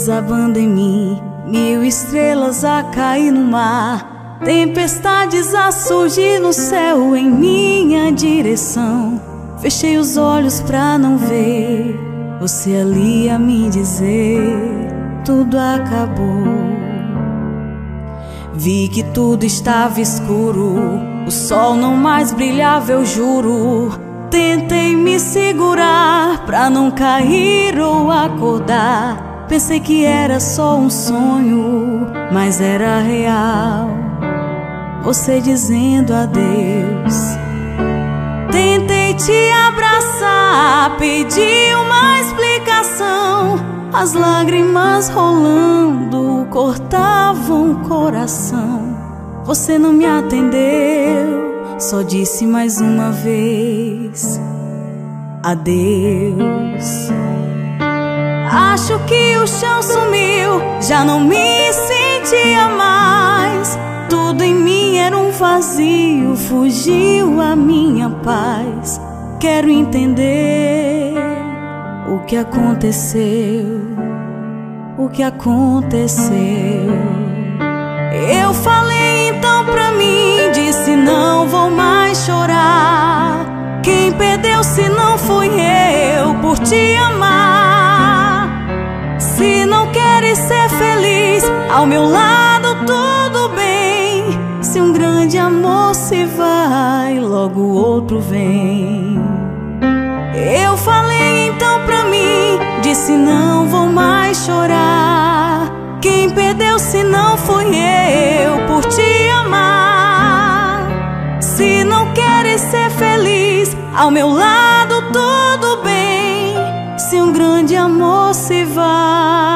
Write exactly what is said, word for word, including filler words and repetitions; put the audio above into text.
desabando em mim, mil estrelas a cair no mar, tempestades a surgir no céu em minha direção. Fechei os olhos pra não ver você ali a me dizer: tudo acabou. Vi que tudo estava escuro, o sol não mais brilhava, eu juro. Tentei me segurar pra não cair ou acordar. Pensei que era só um sonho, mas era real, você dizendo adeus. Tentei te abraçar, pedi uma explicação. As lágrimas rolando cortavam o coração. Você não me atendeu, só disse mais uma vez adeus. Acho que o chão sumiu, já não me sentia mais. Tudo em mim era um vazio, fugiu a minha paz. Quero entender o que aconteceu, o que aconteceu. Eu falei então pra mim, disse não vou mais chorar. Quem perdeu se não fui eu por te amar? Se não queres ser feliz ao meu lado, tudo bem. Se um grande amor se vai, logo outro vem. Eu falei então pra mim, disse não vou mais chorar. Quem perdeu se não fui eu por te amar? Se não queres ser feliz ao meu lado, tudo bem. Se um grande amor se vai,